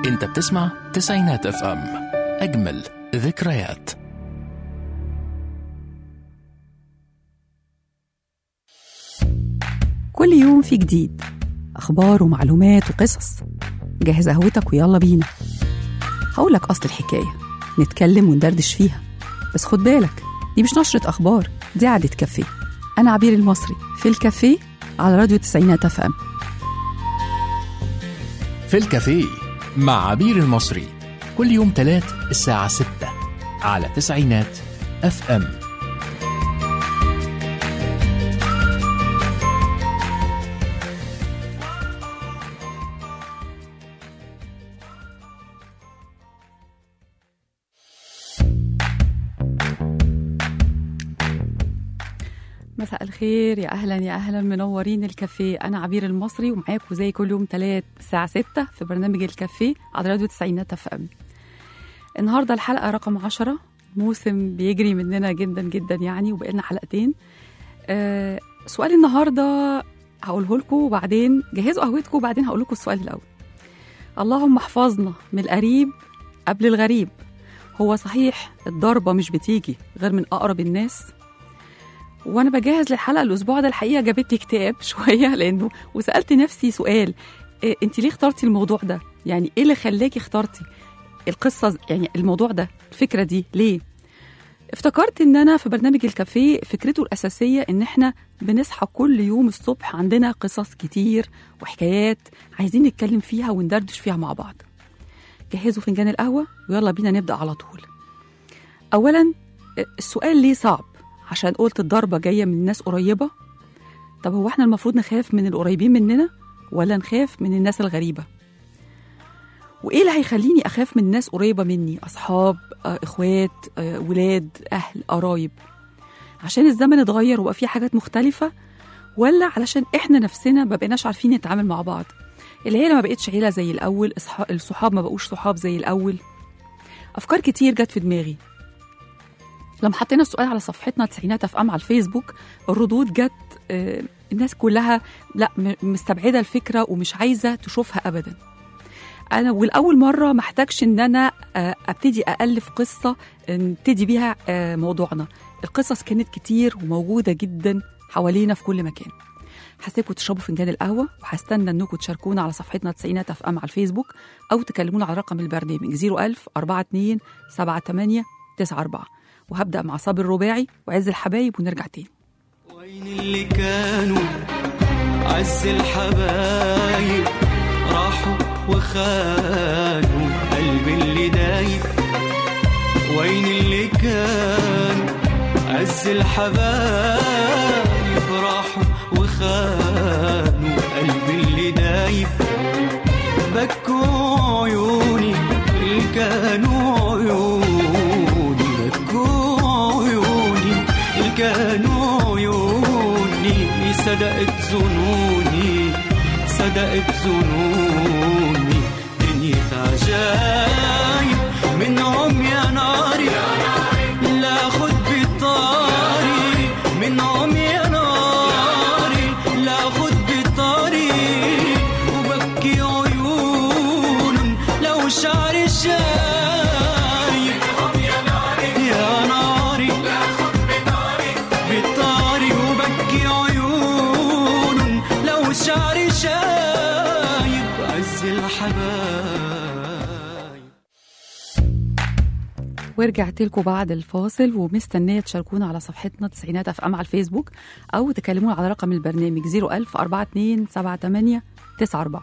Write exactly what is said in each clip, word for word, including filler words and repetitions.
انت بتسمع تسعينات اف ام، اجمل ذكريات. كل يوم في جديد، أخبار ومعلومات وقصص. جهز قهوتك ويلا بينا. هقولك أصل الحكاية، نتكلم وندردش فيها، بس خد بالك دي مش نشرة أخبار، دي قعدة كافيه. أنا عبير المصري في الكافيه على راديو تسعينات اف ام. في الكافيه مع عبير المصري كل يوم تلات الساعة ستة على تسعينات اف ام. مساء الخير، يا أهلا يا أهلا، منورين الكافيه. أنا عبير المصري ومعاكم زي كل يوم تلات الساعة ستة في برنامج الكافيه على راديو تسعينات اف ام. النهاردة الحلقة رقم عشرة، موسم بيجري مننا جدا جدا يعني، وبقينا حلقتين. أه سؤال النهاردة هقوله لكم وبعدين جهزوا قهوتكم وبعدين هقول لكم السؤال الأول. اللهم احفظنا من القريب قبل الغريب. هو صحيح الضربة مش بتيجي غير من أقرب الناس؟ وانا بجهز للحلقه الاسبوع ده الحقيقه جابت لي اكتئاب شويه، لانه وسالت نفسي سؤال: إيه انت ليه اخترتي الموضوع ده؟ يعني ايه اللي خلاكي اخترتي القصه، يعني الموضوع ده، الفكره دي ليه؟ افتكرت ان انا في برنامج الكافيه فكرته الاساسيه ان احنا بنصحى كل يوم الصبح عندنا قصص كتير وحكايات عايزين نتكلم فيها وندردش فيها مع بعض. جهزوا فنجان القهوه ويلا بينا نبدا على طول. اولا، السؤال ليه صعب؟ عشان قلت الضربة جاية من الناس قريبة. طب هو احنا المفروض نخاف من القريبين مننا ولا نخاف من الناس الغريبة؟ وإيه اللي هيخليني أخاف من الناس قريبة مني؟ أصحاب، آه، إخوات، آه، ولاد، أهل، قرايب؟ عشان الزمن اتغير وبقى فيه حاجات مختلفة، ولا علشان احنا نفسنا ما بقيناش عارفين نتعامل مع بعض؟ العيلة ما بقتش عيلة زي الأول، الصحاب ما بقوش صحاب زي الأول. أفكار كتير جت في دماغي. لما حطينا السؤال على صفحتنا تسعينات اف ام على الفيسبوك، الردود جت آه الناس كلها لا مستبعده الفكره ومش عايزه تشوفها ابدا. انا والاول مره ما احتاجش ان انا آه ابتدي الف قصه نبتدي بيها آه موضوعنا. القصص كانت كتير وموجوده جدا حوالينا في كل مكان. هسيبكم تشربوا فنجان القهوه وهستنى انكم تشاركونا على صفحتنا تسعينات اف ام على الفيسبوك او تكلمونا على رقم البرنامج صفر ألف أربعة اتنين سبعة تمانية تسعة أربعة. وهبدأ مع صابر الرباعي وعز الحبايب ونرجع تاني. وين اللي كانوا عز الحبايب راحوا وخانوا قلبي اللي دايب. وين اللي كانوا عز الحبايب راحوا وخانوا قلبي اللي دايب. بكوا عيوني اللي كانوا عيوني، كانوا عيوني صدقت ظنوني، صدقت ظنوني. دنيا عجايب منهم يا ناري، لا خد بطاري منهم يا ناري، لا خد بطاري. وبكي عيون لو شعري شايب يا ناري، يا ناري بطاري. وبكي عيون لو شعري شايب عز الحبايب. ورجعت لكم بعد الفاصل ومستنيه تشاركونا على صفحتنا تسعينات اف ام على الفيسبوك او تكلمونا على رقم البرنامج صفر ألف أربعة اتنين سبعة تمانية تسعة أربعة.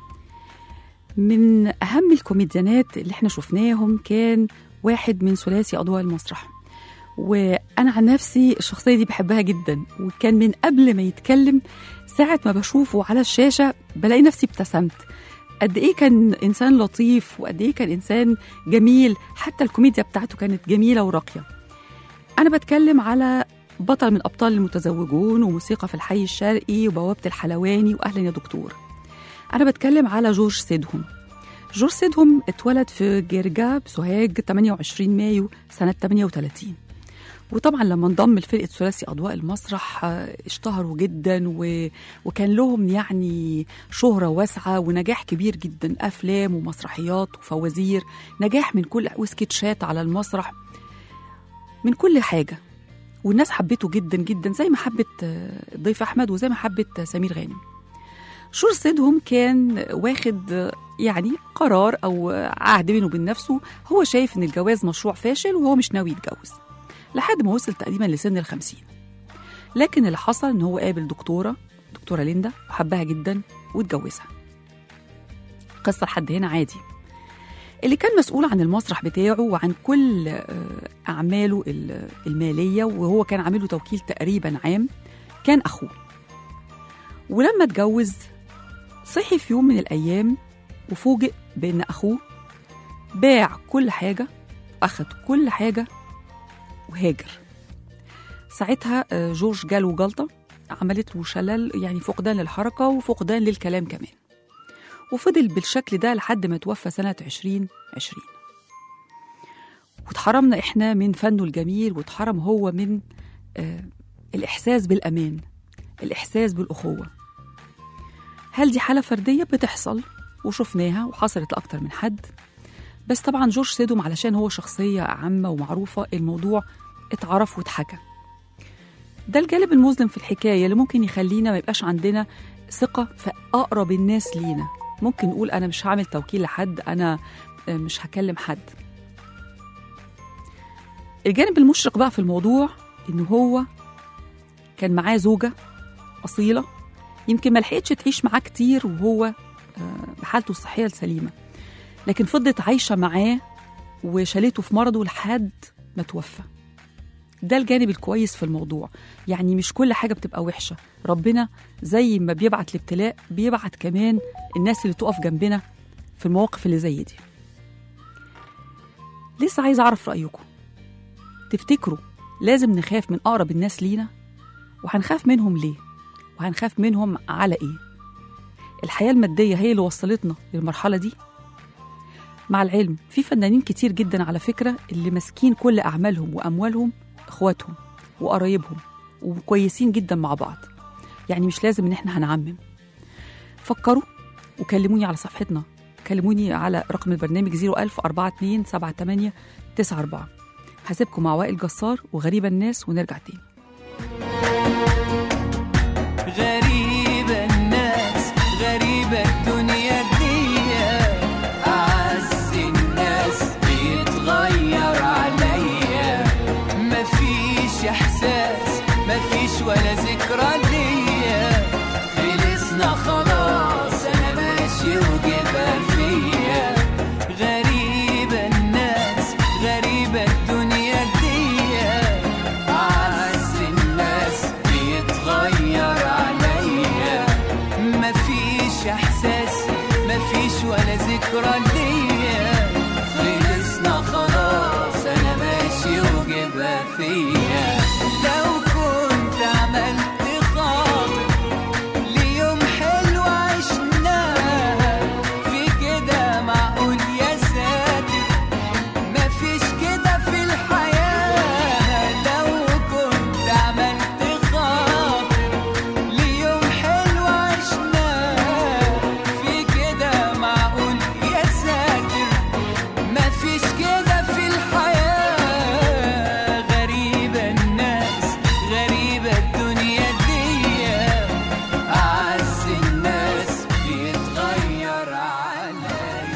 من اهم الكوميديانات اللي احنا شفناهم كان واحد من ثلاثي اضواء المسرح، وأنا عن نفسي الشخصية دي بحبها جدا. وكان من قبل ما يتكلم ساعة ما بشوفه على الشاشة بلاقي نفسي ابتسمت. قد إيه كان إنسان لطيف وقد إيه كان إنسان جميل، حتى الكوميديا بتاعته كانت جميلة وراقية. أنا بتكلم على بطل من أبطال المتزوجون وموسيقى في الحي الشرقي وبوابة الحلواني وأهلا يا دكتور. أنا بتكلم على جورج سيدهم. جورج سيدهم اتولد في جرجا بسوهاج ثمانية وعشرين مايو سنة ثمانية وثلاثين، وطبعا لما انضم لفرقة ثلاثي أضواء المسرح آه، اشتهروا جدا و... وكان لهم يعني شهرة واسعة ونجاح كبير جدا، أفلام ومسرحيات وفوازير، نجاح من كل وسكتشات على المسرح، من كل حاجة. والناس حبته جدا جدا زي ما حبت آه، الضيف أحمد وزي ما حبت آه، سمير غانم. شور سيدهم كان واخد آه، يعني قرار أو آه، عهد بينه وبين نفسه، هو شايف إن الجواز مشروع فاشل وهو مش ناوي يتجوز لحد ما وصل تقريبا لسن الخمسين. لكن اللي حصل إن هو قابل دكتورة دكتورة ليندا وحبها جدا واتجوزها. قصة لحد هنا عادي. اللي كان مسؤول عن المسرح بتاعه وعن كل آه، أعماله ال- المالية، وهو كان عامله توكيل تقريبا عام، كان أخوه. ولما اتجوز صحي في يوم من الأيام وفوجئ بأن أخوه باع كل حاجة وأخد كل حاجة وهاجر. ساعتها آه، جورج جاله جلطة عملت له شلل، يعني فقدان للحركة وفقدان للكلام كمان، وفضل بالشكل ده لحد ما توفى سنة عشرين عشرين. واتحرمنا إحنا من فنه الجميل، واتحرم هو من آه الإحساس بالأمان، الإحساس بالأخوة. هل دي حالة فردية؟ بتحصل وشفناها وحصلت لأكتر من حد، بس طبعا جورج سيدهم علشان هو شخصية عامة ومعروفة الموضوع اتعرف واتحكى. ده الجانب المظلم في الحكاية اللي ممكن يخلينا ما يبقاش عندنا ثقة في أقرب الناس لينا. ممكن نقول أنا مش هعمل توكيل لحد، أنا مش هكلم حد. الجانب المشرق بقى في الموضوع إنه هو كان معاه زوجة أصيلة، يمكن ما لحقتش تعيش معاه كتير وهو بحالته الصحية السليمة، لكن فضلت عايشة معاه وشالته في مرضه لحد ما توفى. ده الجانب الكويس في الموضوع، يعني مش كل حاجة بتبقى وحشة. ربنا زي ما بيبعت الابتلاء بيبعت كمان الناس اللي تقف جنبنا في المواقف اللي زي دي. لسه عايز أعرف رأيكم، تفتكروا لازم نخاف من أقرب الناس لينا؟ وهنخاف منهم ليه؟ وهنخاف منهم على إيه؟ الحياة المادية هي اللي وصلتنا للمرحلة دي؟ مع العلم في فنانين كتير جدا على فكرة اللي ماسكين كل أعمالهم وأموالهم إخواتهم وقرايبهم وكويسين جدا مع بعض، يعني مش لازم إن إحنا هنعمم. فكروا وكلموني على صفحتنا، كلموني على رقم البرنامج صفر ألف أربعة اتنين سبعة تمانية تسعة أربعة. هسيبكم مع وائل جسار وغريبة الناس ونرجع تاني. غريبة الناس غريبة الدنيا دي، أعز الناس بيتغير عليا، مفيش إحساس مفيش ولا ذكرى ليا، خلصنا خلاص أنا ماشي وجبها فيا. غريبة الناس غريبة الدنيا دي، أعز الناس بيتغير عليا، مفيش إحساس مفيش ولا ذكرى ليا، خلصنا خلاص أنا ماشي وجبها فيا. لو كنت عملت خاطر ليوم حلو عشناه، في كده معقول يا ساتر مفيش كده في الحياة. لو كنت عملت خاطر ليوم حلو عشناه، في كده معقول يا ساتر مفيش كده في الحياة. غريبة الناس غريبة الدنيا دي، أعز الناس بيتغير عليا.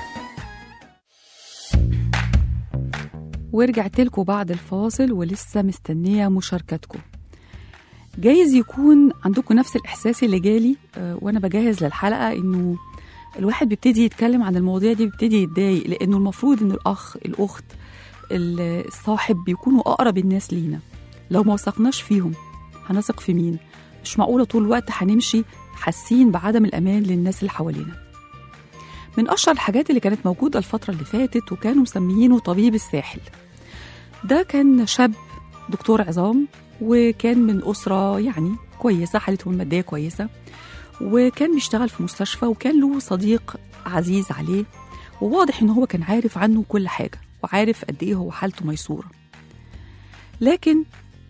ورجعت لكم بعد الفاصل ولسه مستنية مشاركتكم. جايز يكون عندكم نفس الإحساس اللي جالي آه، وأنا بجهز للحلقة، إنه الواحد بيبتدي يتكلم عن المواضيع دي بيبتدي يتضايق، لأنه المفروض إن الأخ الأخت الصاحب بيكونوا أقرب الناس لينا. لو ما وثقناش فيهم هنثق في مين؟ مش معقولة طول الوقت هنمشي حاسين بعدم الأمان للناس اللي حوالينا. من أشهر الحاجات اللي كانت موجودة الفترة اللي فاتت وكانوا مسميينه طبيب الساحل. ده كان شاب دكتور عظام، وكان من أسرة يعني كويسة، حالتهم المادية كويسة، وكان بيشتغل في مستشفى، وكان له صديق عزيز عليه، وواضح إنه هو كان عارف عنه كل حاجة وعارف قد إيه هو حالته ميسورة. لكن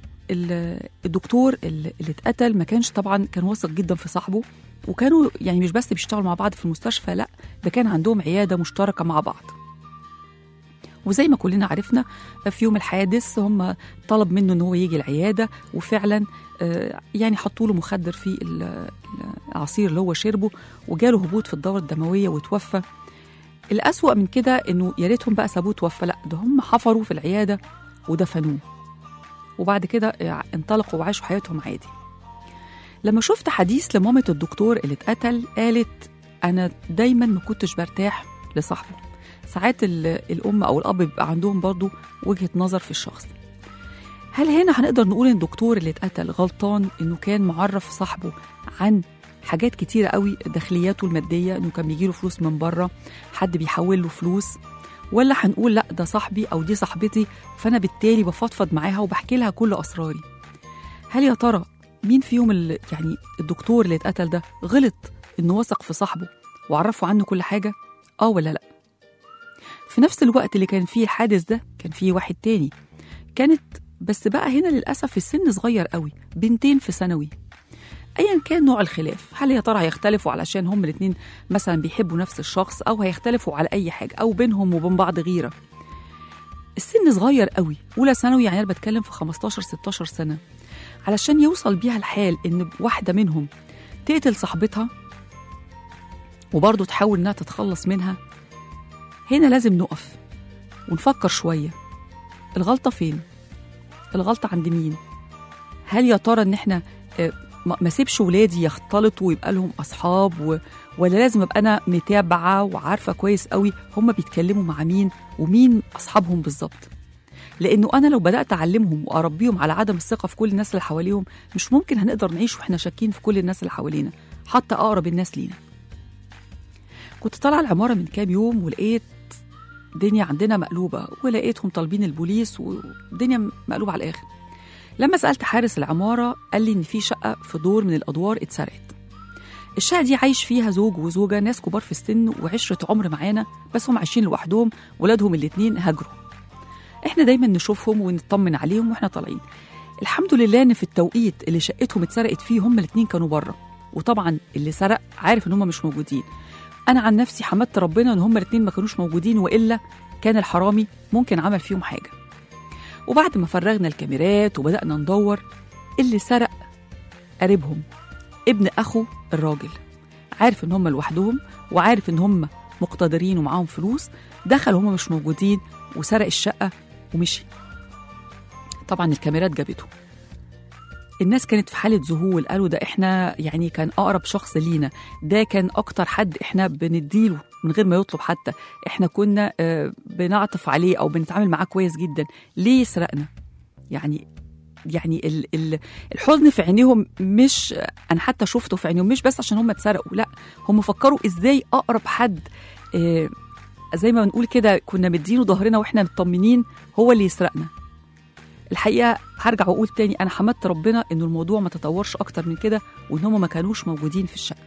الدكتور اللي اتقتل ما كانش طبعا، كان واثق جدا في صاحبه، وكانوا يعني مش بس بيشتغلوا مع بعض في المستشفى، لا ده كان عندهم عيادة مشتركة مع بعض. وزي ما كلنا عرفنا في يوم الحادث هم طلب منه ان هو يجي العيادة، وفعلا يعني حطوا له مخدر في العصير اللي هو شربه، وجاله هبوط في الدورة الدموية وتوفى. الأسوأ من كده انه يا ريتهم بقى سابوه توفى، لا ده هم حفروا في العيادة ودفنوه، وبعد كده انطلقوا وعاشوا حياتهم عادي. لما شفت حديث لمامة الدكتور اللي اتقتل قالت أنا دايما ما كنتش برتاح لصاحبه. ساعات الأم أو الأب بيبقى عندهم برضو وجهة نظر في الشخص. هل هنا هنقدر نقول إن الدكتور اللي اتقتل غلطان إنه كان معرف صاحبه عن حاجات كتيرة قوي، داخلياته المادية، إنه كان بيجيله فلوس من بره، حد بيحول له فلوس، ولا هنقول لا ده صاحبي أو دي صاحبتي فأنا بالتالي بفضفض معاها وبحكي لها كل أسراري؟ هل يا ترى مين فيهم اللي يعني الدكتور اللي اتقتل ده غلط إنه وثق في صاحبه وعرفه عنه كل حاجة؟ آه ولا لأ؟ في نفس الوقت اللي كان فيه الحادث ده كان فيه واحد تاني، كانت بس بقى هنا للأسف في السن صغير قوي، بنتين في ثانوي. أيا كان نوع الخلاف، هل يا ترى هيختلفوا علشان هم الاتنين مثلا بيحبوا نفس الشخص، أو هيختلفوا على أي حاجة، أو بينهم وبين بعض غيرة؟ السن صغير قوي، أولى ثانوي، يعني أنا بتكلم في خمستاشر ستاشر سنة، علشان يوصل بيها الحال إن واحدة منهم تقتل صاحبتها وبرضه تحاول إنها تتخلص منها. هنا لازم نقف ونفكر شوية، الغلطة فين؟ الغلطة عند مين؟ هل يا ترى إن إحنا ما سيبش ولادي يختلطوا ويبقى لهم أصحاب و... ولا لازم أبقى أنا متابعة وعارفة كويس قوي هم بيتكلموا مع مين ومين أصحابهم بالظبط؟ لأنه أنا لو بدأت أعلمهم وأربيهم على عدم الثقة في كل الناس اللي حواليهم، مش ممكن هنقدر نعيش وإحنا شاكين في كل الناس اللي حوالينا، حتى أقرب الناس لينا. كنت طالعة العمارة من كام يوم ولقيت الدنيا عندنا مقلوبة، ولقيتهم طالبين البوليس والدنيا مقلوبة على الآخر. لما سألت حارس العمارة قال لي إن في شقة في دور من الأدوار اتسرقت. الشقة دي عايش فيها زوج وزوجة، ناس كبار في السن وعشرة عمر معانا، بس هم عايشين لوحدهم، ولادهم الاتنين هاجروا. احنا دايما نشوفهم ونطمن عليهم واحنا طالعين. الحمد لله ان في التوقيت اللي شقتهم اتسرقت فيه هم الاتنين كانوا بره، وطبعا اللي سرق عارف ان هم مش موجودين. انا عن نفسي حمدت ربنا ان هم الاتنين ما كانوش موجودين، والا كان الحرامي ممكن عمل فيهم حاجه. وبعد ما فرغنا الكاميرات وبدأنا ندور، اللي سرق قريبهم، ابن أخو الراجل، عارف إن هم لوحدهم وعارف إن هم مقتدرين ومعاهم فلوس، دخل هم مش موجودين وسرق الشقة ومشي. طبعا الكاميرات جابته. الناس كانت في حالة ذهول، قالوا ده إحنا يعني كان أقرب شخص لينا، ده كان أكتر حد إحنا بنديله من غير ما يطلب حتى، إحنا كنا بنعطف عليه أو بنتعامل معاه كويس جدا، ليه يسرقنا؟ يعني يعني ال ال الحزن في عينيهم، مش أنا حتى شفته في عينيهم، مش بس عشان هم اتسرقوا، لا هم فكروا إزاي أقرب حد آه زي ما بنقول كده كنا مدينه ظهرنا وإحنا مطمنين هو اللي يسرقنا. الحقيقة هرجع وأقول تاني، أنا حمدت ربنا إنه الموضوع ما تطورش أكتر من كده، وإن هم ما كانوش موجودين في الشقة.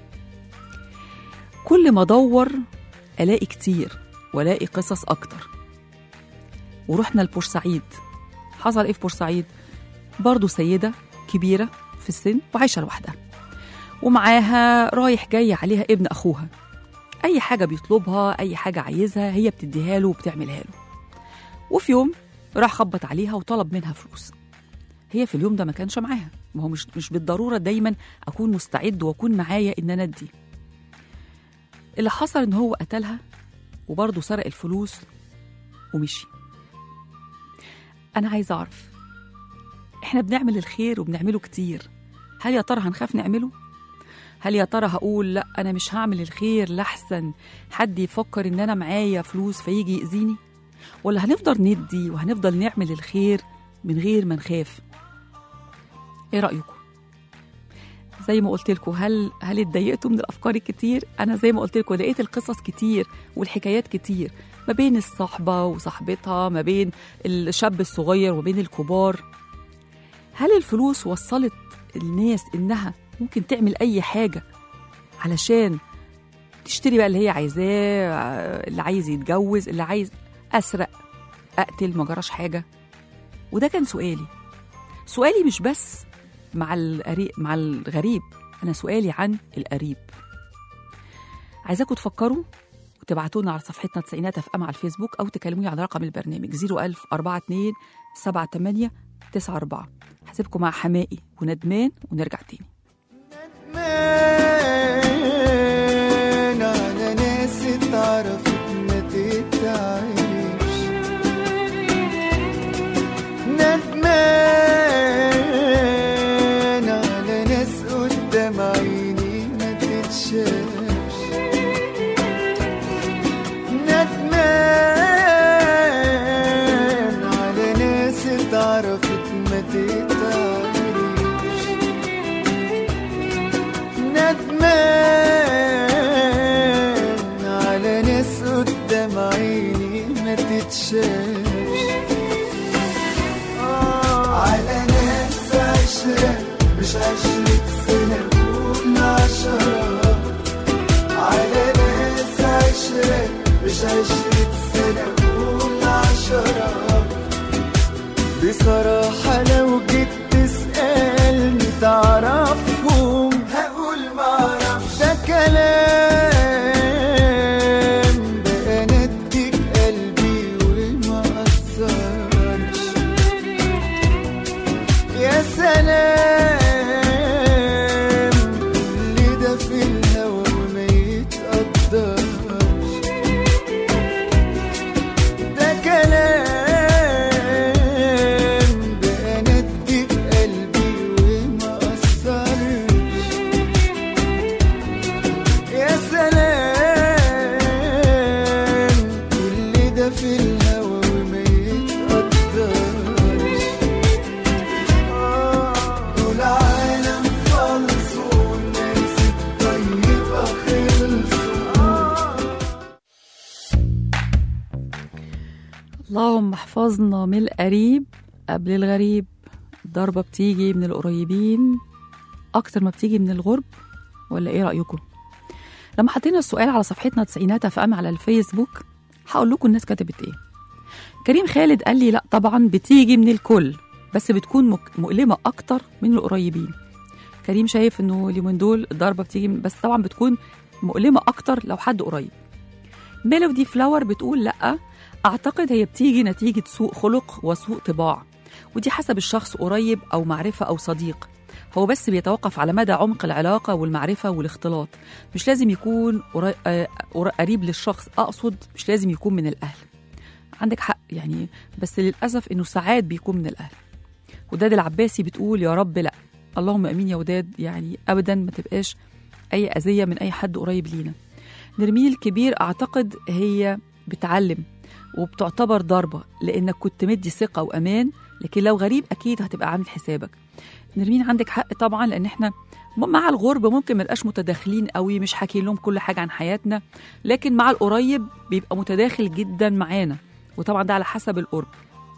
كل ما أدور ألاقي كتير وألاقي قصص أكتر. ورحنا لبورسعيد. حصل إيه في بورسعيد؟ برضو سيدة كبيرة في السن وعايشة لوحدها، ومعاها رايح جاي عليها ابن أخوها، أي حاجة بيطلبها، أي حاجة عايزها هي بتديها له وبتعملها له. وفي يوم راح خبط عليها وطلب منها فلوس. هي في اليوم ده ما كانش معاها، ما هو مش مش بالضرورة دايما أكون مستعد وأكون معايا إن أنا أدي. اللي حصل إن هو قتلها وبرضه سرق الفلوس ومشي. أنا عايزة أعرف، إحنا بنعمل الخير وبنعمله كتير، هل يا ترى هنخاف نعمله؟ هل يا ترى هقول لأ أنا مش هعمل الخير لحسن حد يفكر إن أنا معايا فلوس فيجي يأذيني؟ ولا هنفضل ندي وهنفضل نعمل الخير من غير ما نخاف؟ إيه رأيكم؟ زي ما قلت لكم، هل هل اتضايقتوا من الأفكار الكتير؟ أنا زي ما قلت لكم لقيت القصص كتير والحكايات كتير، ما بين الصحبة وصاحبتها، ما بين الشاب الصغير وما بين الكبار. هل الفلوس وصلت الناس إنها ممكن تعمل أي حاجة علشان تشتري بقى اللي هي عايزاه، اللي عايز يتجوز، اللي عايز أسرق، أقتل، ما جراش حاجة؟ وده كان سؤالي. سؤالي مش بس مع القريب مع الغريب، أنا سؤالي عن القريب. عايزاكم تفكروا وتبعتوا لنا على صفحتنا تسعينات اف ام على الفيسبوك، أو تكلموني على رقم البرنامج صفر ألف أربعة اتنين سبعة تمانية تسعة أربعة. هسيبكم مع حمائي وندمان ونرجع تاني. ندمان على ناس اتعرفت ما تتعرفش، ندمان على ناس قدام عيني ما تتشافش، ندمان على ناس اتعرفت ما تتعرفش، ندمان على ناس قدام عيني ما تتشافش، على ناس عشرة مش عشرة سنة قول عشرة، على ناس عشرة مش عشرة سنة قول عشرة. بصراحة لو جيت تسألني تعرفهم هقول معرفش، ده كلام بقى نديك قلبي وما أثرش. يا سلام كل ده في الهوا وما يتقدرش، ده كلام بقى نديك قلبي وما أثرش. يا سلام كل ده في الهوا وما يتقدرش. طول عالم خلصوا والناس الطيبة خلصوا. اللهم احفظنا من القريب قبل الغريب. الضربة بتيجي من القريبين أكتر ما بتيجي من الغرب، ولا إيه رأيكم؟ لما حطينا السؤال على صفحتنا تسعينات اف ام على الفيسبوك، هقول لكم الناس كتبت إيه. كريم خالد قال لي لا طبعا بتيجي من الكل، بس بتكون مك- مؤلمة أكتر من القريبين. كريم شايف إنه اليومين دول الضربة بتيجي من- بس طبعا بتكون مؤلمة أكتر لو حد قريب. ميلودي فلاور بتقول لأ، أعتقد هي بتيجي نتيجة سوء خلق وسوء طباع، ودي حسب الشخص قريب أو معرفة أو صديق. هو بس بيتوقف على مدى عمق العلاقة والمعرفة والاختلاط، مش لازم يكون قري- آه، قر- قريب للشخص، أقصد مش لازم يكون من الأهل. عندك حق يعني، بس للأسف إنه ساعات بيكون من الأهل. وداد العباسي بتقول يا رب لأ، اللهم أمين يا وداد، يعني أبدا ما تبقاش أي أذية من أي حد قريب لينا. نرمين الكبير أعتقد هي بتعلم وبتعتبر ضربة، لأنك كنت مدي ثقة وأمان، لكن لو غريب أكيد هتبقى عامل حسابك. نرمين عندك حق طبعا، لأن احنا مع الغرب ممكن منبقاش متداخلين قوي، مش حاكين لهم كل حاجة عن حياتنا، لكن مع القريب بيبقى متداخل جدا معانا، وطبعا ده على حسب القرب.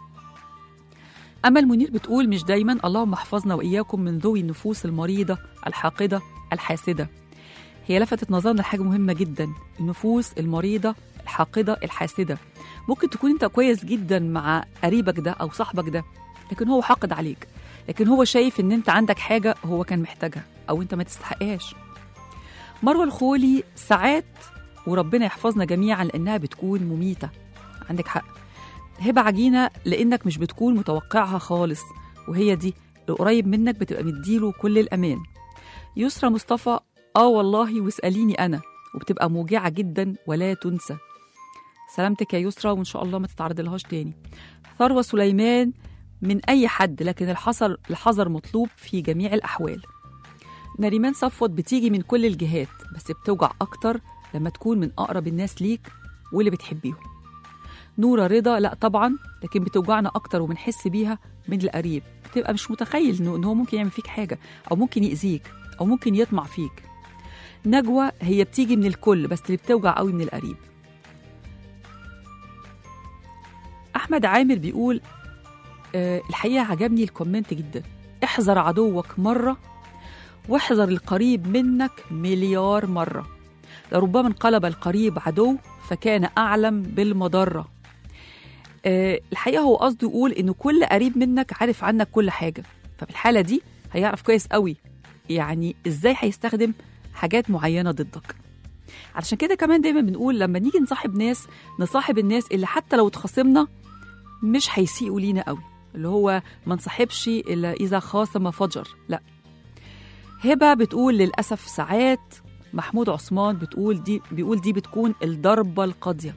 أمل منير بتقول مش دايما، اللهم احفظنا وإياكم من ذوي النفوس المريضة الحاقدة الحاسدة. هي لفتت نظرنا لحاجة مهمة جدا، النفوس المريضة الحاقدة الحاسدة. ممكن تكون انت كويس جدا مع قريبك ده أو صاحبك ده، لكن هو حاقد عليك، لكن هو شايف ان انت عندك حاجة هو كان محتاجها أو انت ما تستحقهاش. مروة الخولي ساعات، وربنا يحفظنا جميعا، لأنها بتكون مميتة. عندك حق. هبة عجينة لأنك مش بتكون متوقعها خالص، وهي دي القريب منك بتبقى مديله كل الأمان. يسرى مصطفى آه والله واسأليني أنا، وبتبقى موجعة جدا ولا تنسى. سلامتك يا يسرى، وإن شاء الله ما تتعرض لهاش تاني. ثروة سليمان من أي حد، لكن الحذر الحذر مطلوب في جميع الأحوال. نريمان صفوت بتيجي من كل الجهات، بس بتوجع أكتر لما تكون من أقرب الناس ليك واللي بتحبيهم. نورة رضا لا طبعا، لكن بتوجعنا أكتر وبنحس بيها من القريب. بتبقى مش متخيل إنه هو ممكن يعمل فيك حاجة، أو ممكن يأذيك، أو ممكن يطمع فيك. نجوى هي بتيجي من الكل، بس اللي بتوجع قوي من القريب. أحمد عامر بيقول أه الحقيقة عجبني الكومنت جدا، احذر عدوك مرة واحذر القريب منك مليار مرة، لربما انقلب القريب عدو فكان أعلم بالمضرة. آه الحقيقة هو قصده يقول إنه كل قريب منك عارف عنك كل حاجة، ففي الحالة دي هيعرف كويس قوي يعني إزاي هيستخدم حاجات معينة ضدك. علشان كده كمان دايما بنقول لما نيجي نصاحب ناس نصاحب الناس اللي حتى لو اتخاصمنا مش هيسيئوا لينا قوي، اللي هو ما نصاحبش إلا إذا خاصم فجر، لا. هبة بتقول للأسف ساعات. محمود عثمان بتقول دي بيقول دي بتكون الضربة القاضية.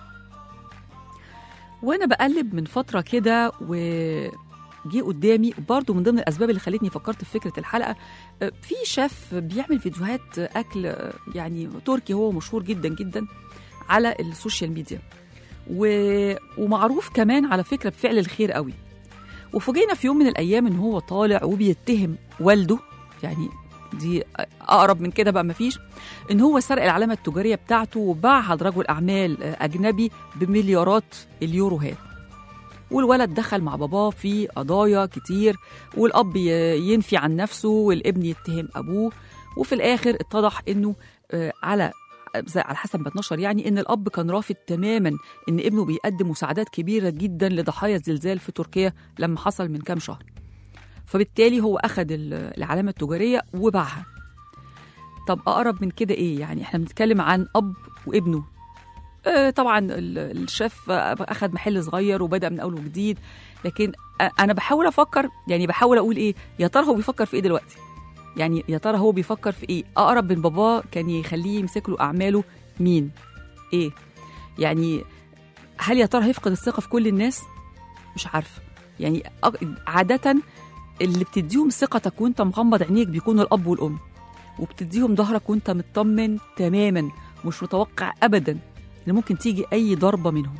وأنا بقلب من فترة كده وجي قدامي برضو من ضمن الأسباب اللي خلتني فكرت في فكرة الحلقة، في شيف بيعمل فيديوهات أكل يعني تركي، هو مشهور جدا جدا على السوشيال ميديا و... ومعروف كمان على فكرة بفعل الخير قوي. وفوجئنا في يوم من الأيام إن هو طالع وبيتهم والده، يعني دي أقرب من كده بقى مفيش، إن هو سرق العلامة التجارية بتاعته وباعها لرجل أعمال أجنبي بمليارات اليوروهات. والولد دخل مع باباه في قضايا كتير، والأب ينفي عن نفسه والابن يتهم أبوه، وفي الآخر اتضح إنه على على حسب ما اتنشر يعني إن الأب كان رافض تماما إن ابنه بيقدم مساعدات كبيرة جدا لضحايا الزلزال في تركيا لما حصل من كام شهر. فبالتالي هو أخذ العلامة التجارية وباعها. طب أقرب من كده إيه؟ يعني إحنا بنتكلم عن أب وابنه. آه طبعا الشيف أخذ محل صغير وبدأ من أول وجديد، لكن أنا بحاول أفكر، يعني بحاول أقول إيه، يا ترى هو بيفكر في إيه دلوقتي؟ يعني يا ترى هو بيفكر في إيه؟ أقرب من باباه كان يخليه يمسك له أعماله مين؟ إيه؟ يعني هل يا ترى هيفقد الثقة في كل الناس؟ مش عارفة. يعني عادة اللي بتديهم ثقتك وانت مغمض عينيك بيكونوا الأب والأم، وبتديهم ظهرك وانت مطمن تماما، مش متوقع أبدا إن ممكن تيجي أي ضربة منهم.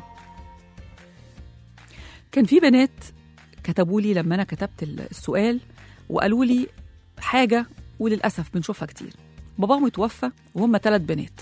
كان في بنات كتبوا لي لما أنا كتبت السؤال وقالوا لي حاجة وللأسف بنشوفها كتير. باباهم يتوفى وهم ثلاث بنات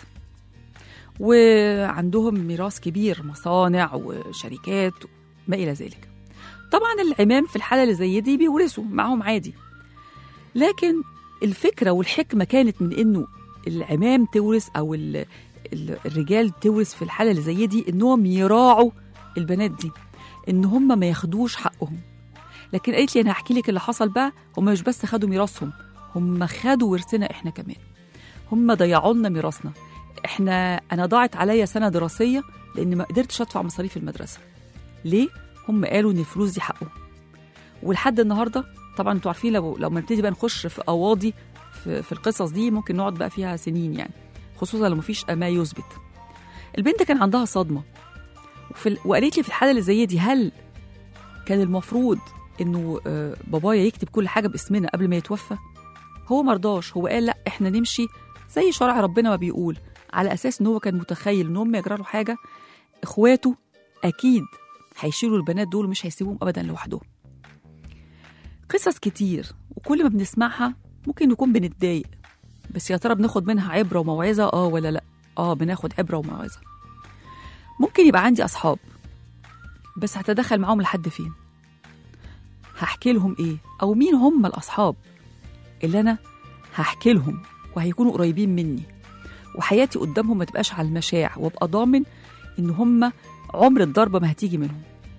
وعندهم ميراث كبير، مصانع وشركات ما إلى ذلك. طبعا العمام في الحالة اللي زي دي بيورثوا معهم عادي، لكن الفكرة والحكمة كانت من إنه العمام تورث أو الرجال تورث في الحالة اللي زي دي إنهم يراعوا البنات دي، إن هم ما ياخدوش حقهم. لكن قالت لي أنا هحكي لك اللي حصل بقى، هم مش بس خدوا ميراثهم، هم خدوا ورثنا إحنا كمان، هم ضيعوا لنا ميراثنا إحنا. أنا ضاعت عليا سنة دراسية لأن ما قدرتش أدفع مصاريف المدرسة. ليه؟ هم قالوا إن الفلوس دي حقهم. ولحد النهاردة طبعا انتوا عارفين لو لو ما نبتدي بقى نخش في قواضي في, في القصص دي ممكن نقعد بقى فيها سنين، يعني خصوصا لو ما فيش ما يثبت. البنت كان عندها صدمة وفي وقالت لي في الحالة اللي زي دي هل كان المفروض إنه بابايا يكتب كل حاجة باسمنا قبل ما يتوفى؟ هو مرضاش، هو قال لا إحنا نمشي زي شرع ربنا ما بيقول، على أساس إن هو كان متخيل إن هم يجرى له حاجة إخواته أكيد هيشيلوا البنات دول مش هيسيبوهم أبدا لوحدهم. قصص كتير وكل ما بنسمعها ممكن نكون بنتضايق، بس يا ترى بناخد منها عبرة وموعظة اه ولا لا؟ اه بناخد عبرة وموعظة. ممكن يبقى عندي أصحاب بس هتدخل معاهم لحد فين؟ هحكي لهم ايه؟ أو مين هم الأصحاب اللي أنا هحكي لهم وهيكونوا قريبين مني وحياتي قدامهم ما تبقاش على المشاع، وابقى ضامن إن هم عمر الضربة ما هتيجي منهم.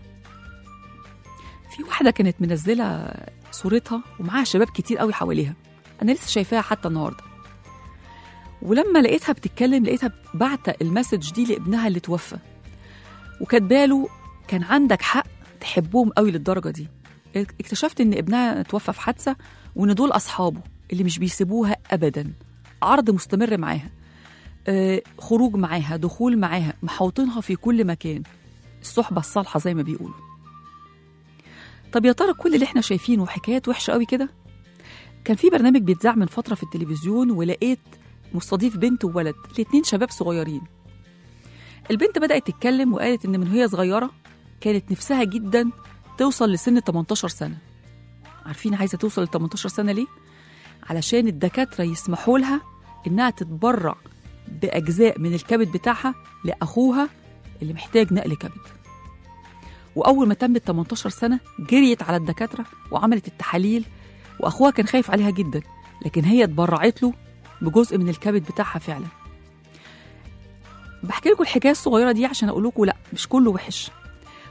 في واحدة كانت منزلة صورتها ومعاها شباب كتير قوي حواليها، أنا لسه شايفاها حتى النهاردة. ولما لقيتها بتتكلم لقيتها بعت المسج دي لابنها اللي توفى، وكاتباله كان عندك حق تحبهم قوي للدرجة دي. اكتشفت إن ابنها توفى في حادثة وإن دول أصحابه اللي مش بيسيبوها أبدا، عرض مستمر معاها، آه خروج معاها، دخول معاها، محوطينها في كل مكان، الصحبة الصالحة زي ما بيقولوا. طب يا ترى كل اللي احنا شايفينه حكايات وحشة قوي كده؟ كان في برنامج بيتذاع من فترة في التلفزيون ولقيت مستضيف بنت وولد، الاتنين شباب صغيرين. البنت بدأت تتكلم وقالت إن من هي صغيرة كانت نفسها جدا توصل لسن تمنتاشر سنة. عارفين عايزة توصل ل تمنتاشر سنة ليه؟ علشان الدكاترة يسمحوا لها إنها تتبرع بأجزاء من الكبد بتاعها لأخوها اللي محتاج نقل كبد. وأول ما تمت تمنتاشر سنة جريت على الدكاترة وعملت التحاليل، وأخوها كان خايف عليها جدا، لكن هي اتبرعت له بجزء من الكبد بتاعها فعلا. بحكي لكم الحكاية الصغيرة دي عشان أقول لكم لا مش كله وحش،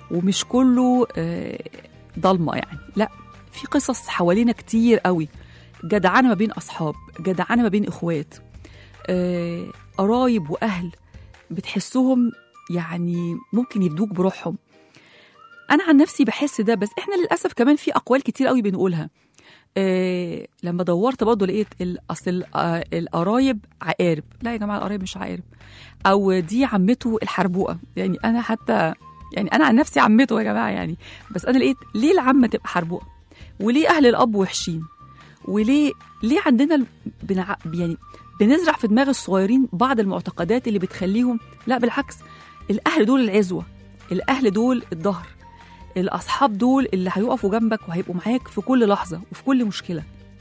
ومش كله ضلمة يعني، لا، في قصص حوالينا كتير قوي، جدعانة ما بين أصحاب، جدعانة ما بين إخوات، قرايب وأهل بتحسهم يعني ممكن يفدوك بروحهم. أنا عن نفسي بحس ده، بس إحنا للأسف كمان في أقوال كتير قوي بنقولها. آه لما دورت برضه لقيت اصل القرايب عقارب. لا يا جماعه، القرايب مش عقارب، او دي عمته الحربوقه. يعني انا حتى يعني انا عن نفسي عمته يا جماعه يعني، بس انا لقيت ليه العمه تبقى حربوقه؟ وليه اهل الاب وحشين؟ وليه ليه عندنا بنع... يعني بنزرع في دماغ الصغيرين بعض المعتقدات اللي بتخليهم، لا بالعكس، الاهل دول العزوه، الاهل دول الظهر، الأصحاب دول اللي هيقفوا جنبك وهيبقوا معاك في كل لحظة وفي كل مشكلة.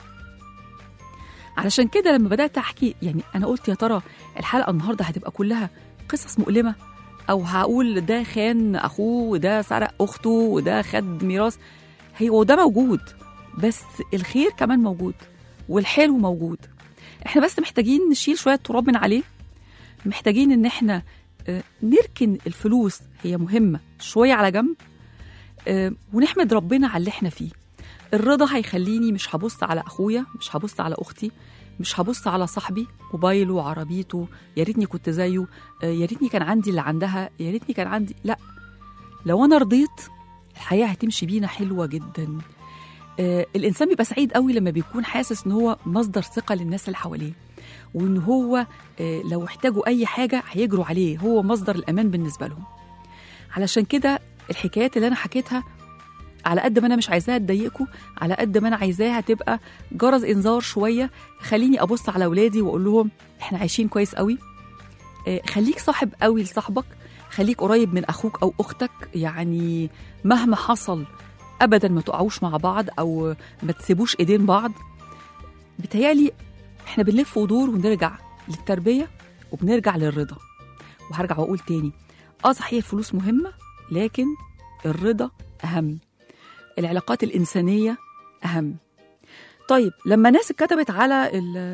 علشان كده لما بدأت أحكي يعني أنا قلت يا ترى الحلقة النهاردة هتبقى كلها قصص مؤلمة، أو هقول ده خان أخوه وده سرق أخته وده خد ميراث. هو ده موجود، بس الخير كمان موجود والحلو موجود. احنا بس محتاجين نشيل شوية تراب من عليه، محتاجين إن احنا نركن الفلوس، هي مهمة، شوية على جنب، ونحمد ربنا على اللي احنا فيه. الرضا هيخليني مش هبص على اخويا، مش هبص على اختي، مش هبص على صاحبي موبايله وعربيته، يا ريتني كنت زيه، يا ريتني كان عندي اللي عندها، يا ريتني كان عندي. لا، لو انا رضيت الحياه هتمشي بينا حلوه جدا. آه الانسان بيبقى سعيد قوي لما بيكون حاسس ان هو مصدر ثقه للناس اللي حواليه، وان هو آه لو احتاجوا اي حاجه هيجروا عليه، هو مصدر الامان بالنسبه لهم. علشان كده الحكايات اللي أنا حكيتها على قد ما أنا مش عايزاها تضايقكم، على قد ما أنا عايزاها تبقى جرس إنذار شوية، خليني أبص على أولادي وأقول لهم إحنا عايشين كويس قوي. آه خليك صاحب قوي لصاحبك، خليك قريب من أخوك أو أختك، يعني مهما حصل أبدا ما تقعوش مع بعض أو ما تسيبوش إيدين بعض. بتهيألي إحنا بنلف ودور ونرجع للتربية وبنرجع للرضا. وهرجع وأقول تاني، آه صحيح الفلوس مهمة، لكن الرضا أهم، العلاقات الإنسانية أهم. طيب لما ناس اتكتبت على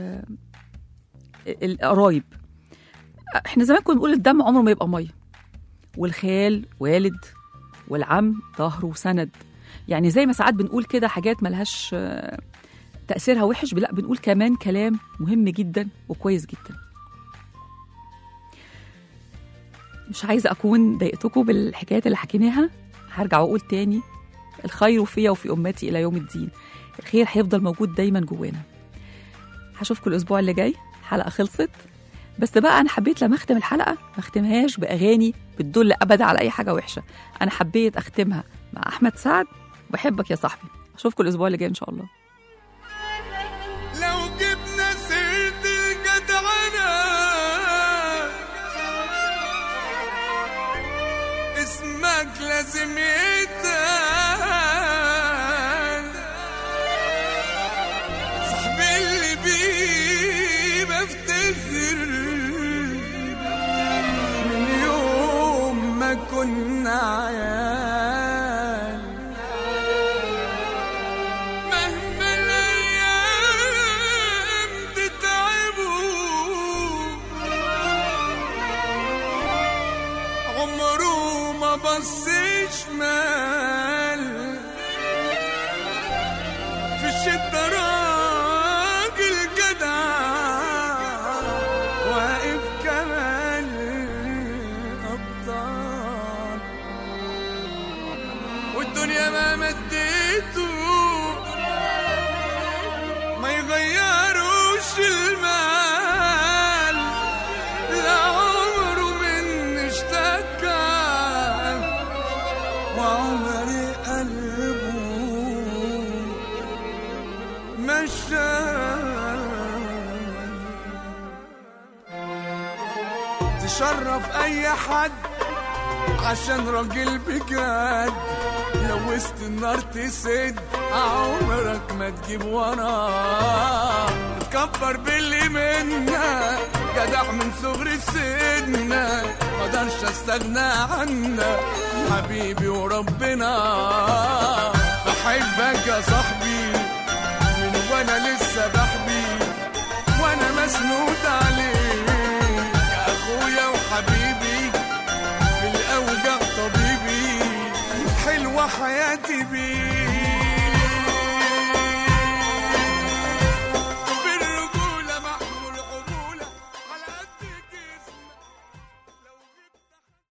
القرايب، احنا زمان كنا بنقول الدم عمره ما يبقى مية، والخال والد، والعم ظهر وسند. يعني زي ما ساعات بنقول كده حاجات ملهاش تأثيرها وحش، لا بنقول كمان كلام مهم جدا وكويس جدا. مش عايزة أكون ضايقتكم بالحكايات اللي حكيناها. هرجع وأقول تاني، الخير فيا وفي أمتي إلى يوم الدين. الخير هيفضل موجود دايما جوانا. هشوفكم الأسبوع اللي جاي، الحلقة خلصت، بس بقى أنا حبيت لما أختم الحلقة ما أختمهاش بأغاني بتدل أبدا على أي حاجة وحشة. أنا حبيت أختمها مع أحمد سعد، بحبك يا صاحبي. أشوفكم الأسبوع اللي جاي إن شاء الله. لو جبنا سيرة الجدعنة اسمك لازم يتقال، صاحبي اللي بيه بفتخر من يوم ما كنا عيال. مهما الأيام تتعبوا عمره ما بصيش مال، في الشدة راجل جدع واقف كمان أبطال، والدنيا ما مديته ما يغيروش المال، لا عمره من اشتكى وعمري قلبه مشى. تشرف اي حد عشان راجل بجد، لو وسط النار تسد عمرك ما تجيب وراه. تكبر باللي منا جدع من صغر السن، مقدرش استغنى عنك حبيبي وربنا. بحبك يا صاحبي من وانا لسه بحبي، وانا مسنود عليك يا اخويا وحبيبي، في الاوجع طبيبي. حياتي بيه.